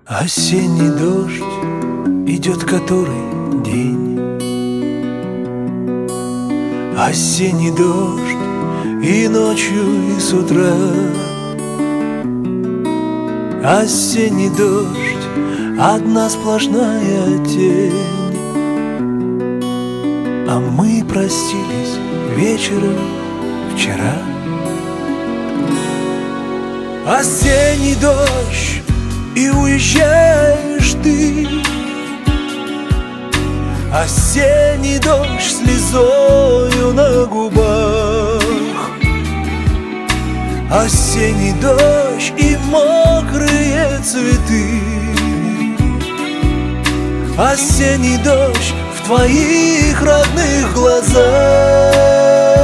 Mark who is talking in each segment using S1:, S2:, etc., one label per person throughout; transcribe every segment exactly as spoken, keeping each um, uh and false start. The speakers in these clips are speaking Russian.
S1: Осенний дождь идет который день. Осенний дождь и ночью, и с утра. Осенний дождь, одна сплошная тень. А мы простились вечером вчера. Осенний дождь, и уезжаешь ты. Осенний дождь слезою на губах. Осенний дождь и мокрые цветы. Осенний дождь в твоих родных глазах.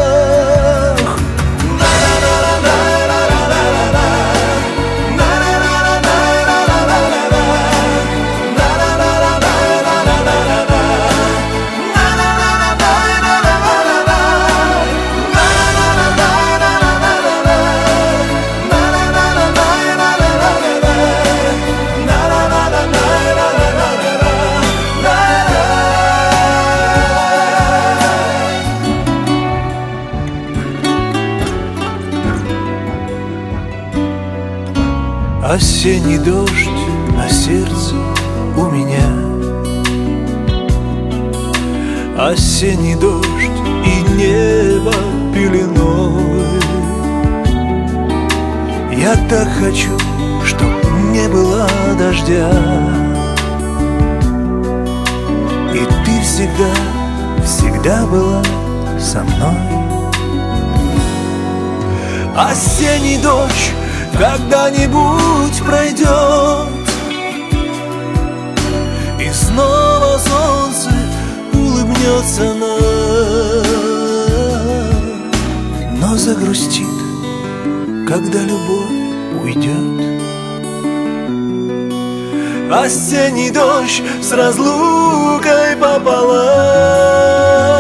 S1: Осенний дождь на сердце у меня. Осенний дождь и небо пеленой. Я так хочу, чтоб не было дождя. И ты всегда, всегда была со мной. Осенний дождь когда-нибудь пройдет, и снова солнце улыбнется нам, но загрустит, когда любовь уйдет. Осенний дождь с разлукой пополам.